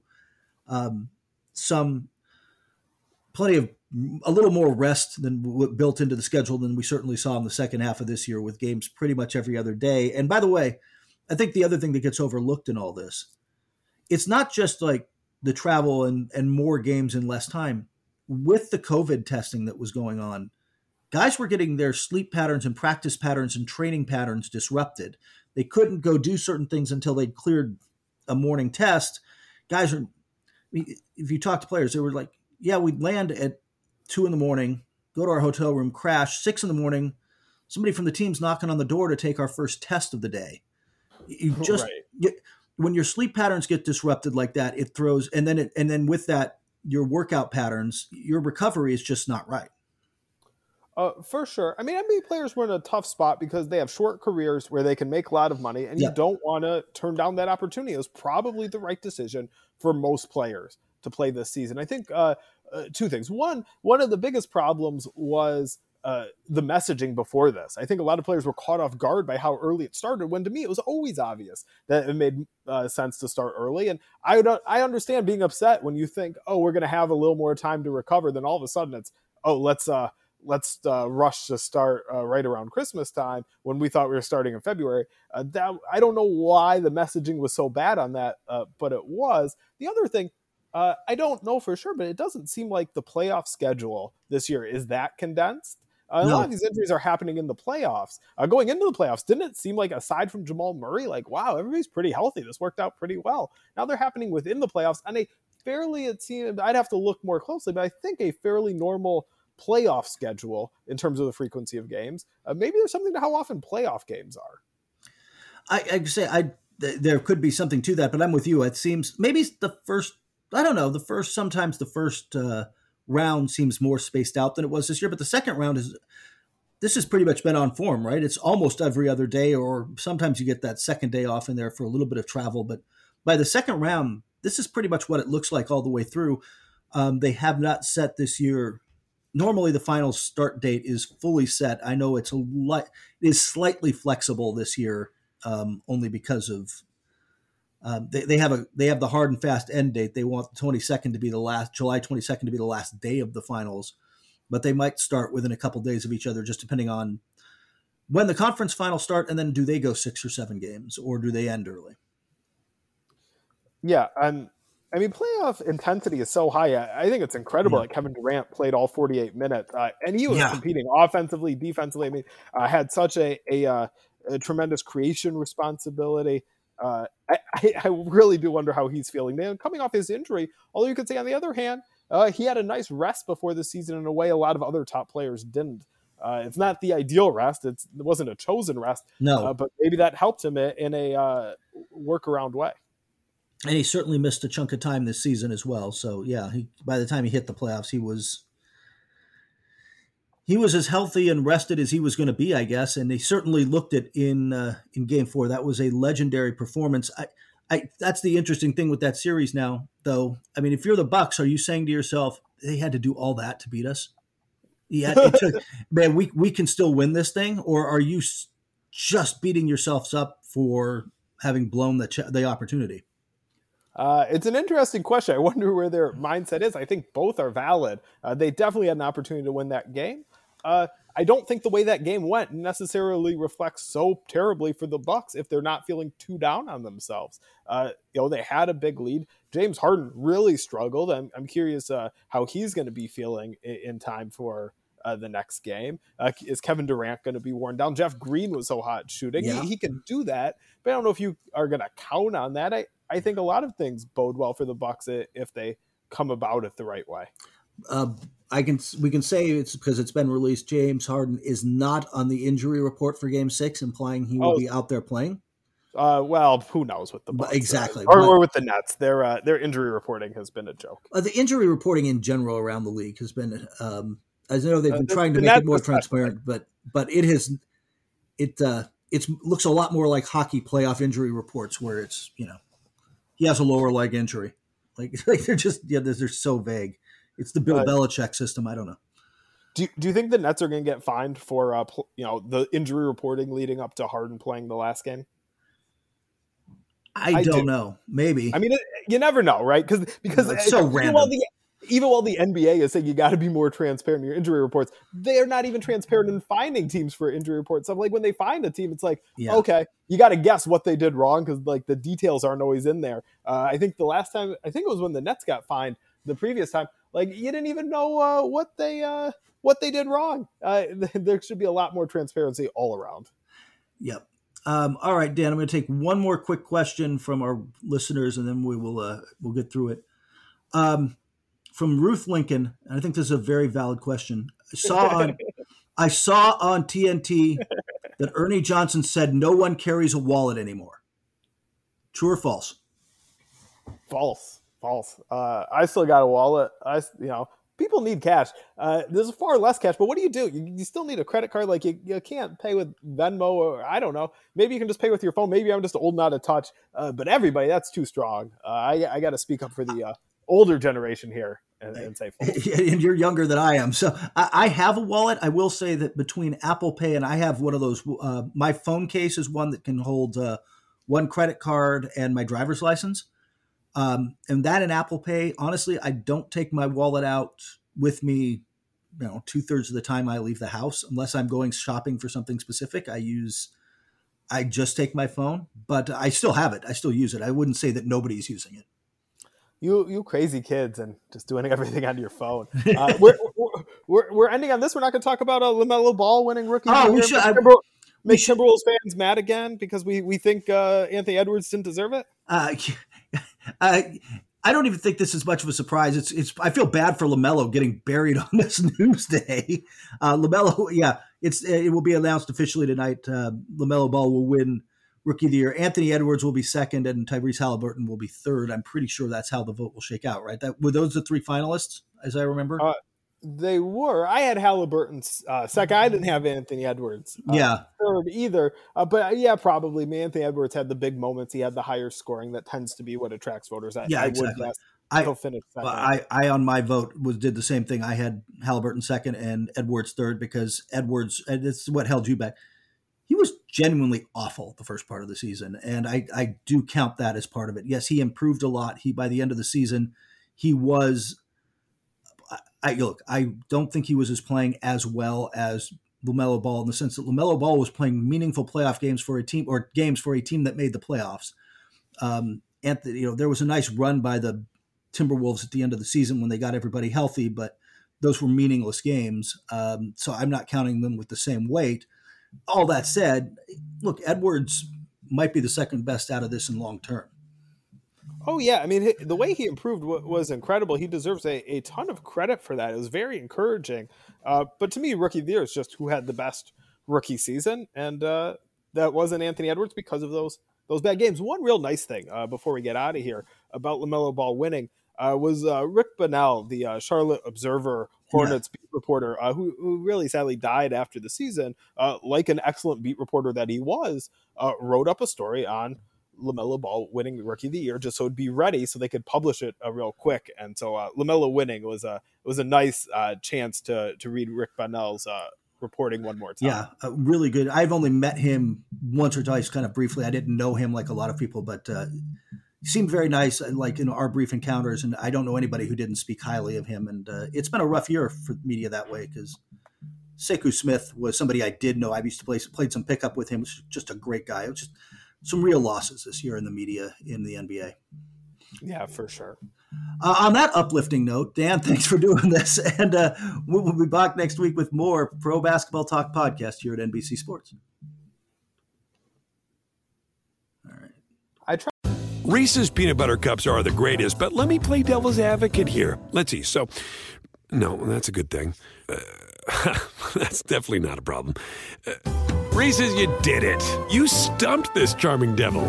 [SPEAKER 3] plenty of a little more rest than built into the schedule than we certainly saw in the second half of this year with games pretty much every other day. And by the way, I think the other thing that gets overlooked in all this, it's not just like the travel and more games in less time. With the COVID testing that was going on, guys were getting their sleep patterns and practice patterns and training patterns disrupted. They couldn't go do certain things until they'd cleared a morning test. Guys if you talk to players, they were like, yeah, we'd land at 2 a.m, go to our hotel room, crash, 6 a.m, somebody from the team's knocking on the door to take our first test of the day. You just when your sleep patterns get disrupted like that, it throws, and then with that, your workout patterns, your recovery is just not right.
[SPEAKER 4] For sure. I mean, NBA players were in a tough spot because they have short careers where they can make a lot of money, and you don't want to turn down that opportunity. It was probably the right decision for most players to play this season. I think two things. One of the biggest problems was the messaging before this. I think a lot of players were caught off guard by how early it started, when to me it was always obvious that it made sense to start early. And I understand being upset when you think, oh, we're going to have a little more time to recover, then all of a sudden it's, oh, let's rush to start right around Christmas time when we thought we were starting in February. I don't know why the messaging was so bad on that, but it was. The other thing, I don't know for sure, but it doesn't seem like the playoff schedule this year is that condensed. A lot of these injuries are happening in the playoffs. Going into the playoffs, didn't it seem like, aside from Jamal Murray, like, wow, everybody's pretty healthy. This worked out pretty well. Now they're happening within the playoffs, and it seemed, I'd have to look more closely, but I think a fairly normal playoff schedule in terms of the frequency of games. Maybe there's something to how often playoff games are.
[SPEAKER 3] I'd say there could be something to that, but I'm with you. It seems maybe the first, I don't know, sometimes the first round seems more spaced out than it was this year, but the second round this has pretty much been on form, right? It's almost every other day, or sometimes you get that second day off in there for a little bit of travel, but by the second round, this is pretty much what it looks like all the way through. They have not set this year. Normally the final start date is fully set. I know it is slightly flexible this year, only because of they have the hard and fast end date. They want the July 22nd to be the last day of the finals, but they might start within a couple days of each other, just depending on when the conference finals start. And then do they go 6 or 7 games, or do they end early?
[SPEAKER 4] Yeah. I mean, playoff intensity is so high. I think it's incredible that Kevin Durant played all 48 minutes, and he was competing offensively, defensively. I mean, had such a tremendous creation responsibility. I really do wonder how he's feeling. Man, coming off his injury, although you could say on the other hand, he had a nice rest before the season in a way a lot of other top players didn't. It's not the ideal rest. It wasn't a chosen rest.
[SPEAKER 3] No,
[SPEAKER 4] but maybe that helped him in a workaround way.
[SPEAKER 3] And he certainly missed a chunk of time this season as well. So yeah, by the time he hit the playoffs, he was as healthy and rested as he was going to be, I guess. And he certainly looked it in Game 4. That was a legendary performance. That's the interesting thing with that series now, though. I mean, if you're the Bucks, are you saying to yourself, they had to do all that to beat us? Yeah, man, we can still win this thing, or are you just beating yourselves up for having blown the opportunity?
[SPEAKER 4] It's an interesting question. I wonder where their mindset is. I think both are valid. They definitely had an opportunity to win that game. I don't think the way that game went necessarily reflects so terribly for the Bucks if they're not feeling too down on themselves. They had a big lead. James Harden really struggled. I'm curious how he's going to be feeling in time for the next game. Is Kevin Durant going to be worn down? Jeff Green was so hot shooting. Yeah. He can do that, but I don't know if you are going to count on that. I think a lot of things bode well for the Bucks if they come about it the right way.
[SPEAKER 3] We can say it's because it's been released. James Harden is not on the injury report for Game 6, implying he will be out there playing.
[SPEAKER 4] Well, who knows with the Bucks,
[SPEAKER 3] exactly,
[SPEAKER 4] or with the Nets. Their injury reporting has been a joke.
[SPEAKER 3] The injury reporting in general around the league has been. I know they've been trying to make it more transparent, but it looks a lot more like hockey playoff injury reports, where it's he has a lower leg injury, like they're just they're so vague. It's the Bill Belichick system. I don't know.
[SPEAKER 4] Do you think the Nets are going to get fined for the injury reporting leading up to Harden playing the last game?
[SPEAKER 3] I don't know. Maybe.
[SPEAKER 4] I mean, you never know, right? Because
[SPEAKER 3] it's so random.
[SPEAKER 4] Even while the NBA is saying you got to be more transparent in your injury reports, they're not even transparent in finding teams for injury reports. So like when they find a team, it's like, okay, you got to guess what they did wrong because like the details aren't always in there. I think the last time, it was when the Nets got fined the previous time, like you didn't even know what they did wrong. There should be a lot more transparency all around.
[SPEAKER 3] Yep. All right, Dan, I'm going to take one more quick question from our listeners, and then we'll get through it. From Ruth Lincoln, and I think this is a very valid question. I saw on TNT that Ernie Johnson said no one carries a wallet anymore. True or false?
[SPEAKER 4] False. I still got a wallet. people need cash. There's far less cash, but what do? You still need a credit card. Like you can't pay with Venmo, or I don't know. Maybe you can just pay with your phone. Maybe I'm just old and out of touch. But everybody, that's too strong. I got to speak up for the older generation here and say phone.
[SPEAKER 3] And you're younger than I am. So I have a wallet. I will say that between Apple Pay and I have one of those, my phone case is one that can hold one credit card and my driver's license. And that and Apple Pay, honestly, I don't take my wallet out with me, 2/3 of the time I leave the house, unless I'm going shopping for something specific. I just take my phone, but I still have it. I still use it. I wouldn't say that nobody's using it.
[SPEAKER 4] You crazy kids and just doing everything on your phone. We're ending on this. We're not going to talk about LaMelo Ball winning Rookie of the Year. Make Timberwolves fans mad again because we think Anthony Edwards didn't deserve it.
[SPEAKER 3] I don't even think this is much of a surprise. It's. I feel bad for LaMelo getting buried on this news day. LaMelo, it will be announced officially tonight. LaMelo Ball will win Rookie of the Year. Anthony Edwards will be second, and Tyrese Halliburton will be third. I'm pretty sure that's how the vote will shake out, right? Were those the three finalists, as I remember?
[SPEAKER 4] They were. I had Halliburton second. I didn't have Anthony Edwards third either. But probably. Anthony Edwards had the big moments. He had the higher scoring. That tends to be what attracts voters.
[SPEAKER 3] Exactly.
[SPEAKER 4] He'll finish second.
[SPEAKER 3] I on my vote did the same thing. I had Halliburton second and Edwards third because Edwards, and this is what held you back. He was genuinely awful the first part of the season, and I do count that as part of it. Yes, he improved a lot. By the end of the season, he was. I don't think he was playing as well as LaMelo Ball in the sense that LaMelo Ball was playing meaningful playoff games for a team or games for a team that made the playoffs. Anthony, there was a nice run by the Timberwolves at the end of the season when they got everybody healthy, but those were meaningless games. So I'm not counting them with the same weight. All that said, look, Edwards might be the second best out of this in long term.
[SPEAKER 4] Oh, yeah. The way he improved was incredible. He deserves a ton of credit for that. It was very encouraging. But to me, Rookie of the Year is just who had the best rookie season. And that wasn't Anthony Edwards because of those bad games. One real nice thing before we get out of here about LaMelo Ball winning was Rick Bonnell, the Charlotte Observer Hornets beat reporter, who really sadly died after the season, like an excellent beat reporter that he was, wrote up a story on LaMelo Ball winning Rookie of the Year just so it'd be ready so they could publish it real quick. And so LaMelo winning was a nice chance to read Rick Bonnell's reporting one more time.
[SPEAKER 3] Yeah, really good. I've only met him once or twice kind of briefly. I didn't know him like a lot of people, but he seemed very nice, like in our brief encounters, and I don't know anybody who didn't speak highly of him. And it's been a rough year for media that way because Sekou Smith was somebody I did know. I used to played some pickup with him. He was just a great guy. It was just some real losses this year in the media in the NBA.
[SPEAKER 4] Yeah, for sure.
[SPEAKER 3] On that uplifting note, Dan, thanks for doing this. And we'll be back next week with more Pro Basketball Talk podcast here at NBC Sports. All right.
[SPEAKER 1] Reese's Peanut Butter Cups are the greatest, but let me play devil's advocate here. Let's see. So, no, that's a good thing. That's definitely not a problem. Reese's, you did it. You stumped this charming devil.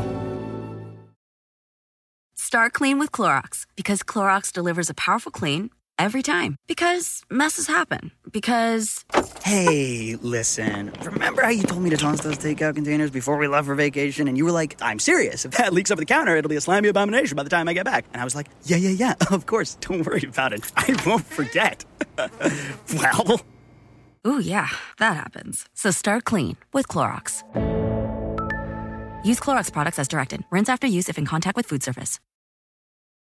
[SPEAKER 5] Start clean with Clorox because Clorox delivers a powerful clean every time. Because messes happen. Because...
[SPEAKER 6] Hey, listen. Remember how you told me to toss those takeout containers before we left for vacation? And you were like, I'm serious. If that leaks over the counter, it'll be a slimy abomination by the time I get back. And I was like, yeah, of course. Don't worry about it. I won't forget. Well...
[SPEAKER 5] Ooh, yeah, that happens. So start clean with Clorox. Use Clorox products as directed. Rinse after use if in contact with food surface.